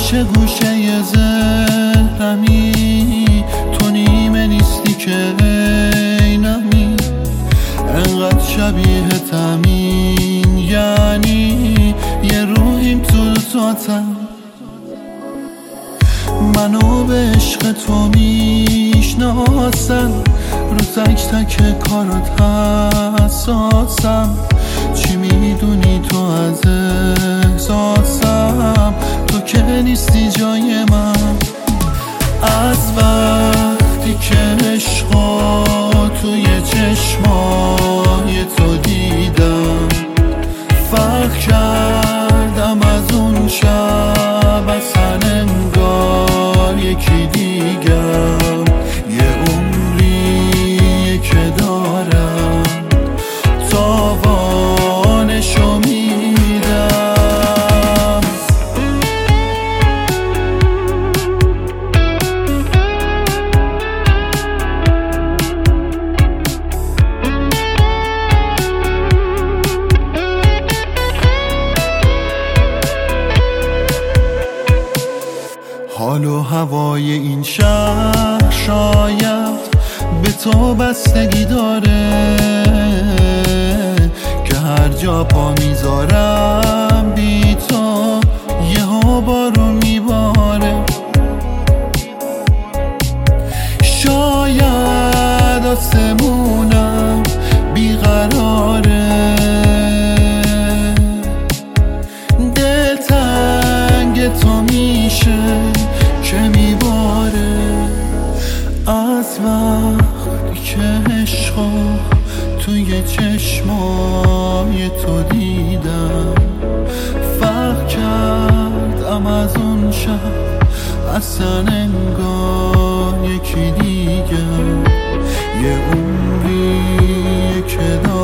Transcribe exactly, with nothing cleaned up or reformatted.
گوشه گوشه ذهنمی، تو نیمه نیستی که عینمی، انقدر شبیه تمین یعنی یه روحیم تو دوتاتم. منو به عشق تو میشناسن، رو تک تک کارات حساسم. چی میدونی تو از احساسم؟ تو که نیستی جای من. از وقتی که عشقا توی چشمای تو دیدم، فرق کردم از اون شب، اصلا انگار یکی دیگم. یه عمریه که دارم، تاوانشو میدم. حال و هوای این شهر شاید به تو بستگی داره، که هر جا پا میذارم بی تو یه ها بارون میباره. شاید آسمونم بیقراره، دلتنگ تو میشه که میباره. از وقتی که عشقا توی چشمای تو دیدم، فرق کردم از اون شب، اصلا انگار یکی دیگم. یه عمریه که دارم